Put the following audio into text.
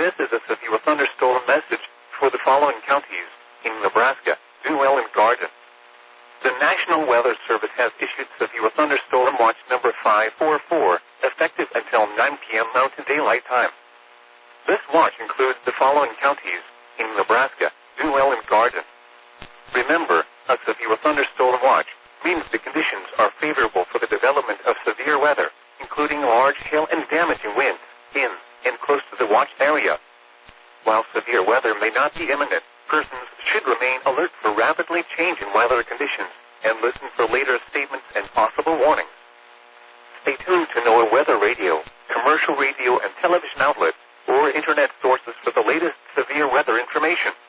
This is a severe thunderstorm message for the following counties in Nebraska, Duell and Garden. The National Weather Service has issued severe thunderstorm watch number 544, effective until 9 p.m. Mountain Daylight Time. This watch includes the following counties in Nebraska, Duell and Garden. Remember, a severe thunderstorm watch means the conditions are favorable for the development of severe weather, including large hail and damaging winds in and close to the watch area. While severe weather may not be imminent, persons should remain alert for rapidly changing weather conditions and listen for later statements and possible warnings. Stay tuned to NOAA Weather Radio, commercial radio and television outlets, or internet sources for the latest severe weather information.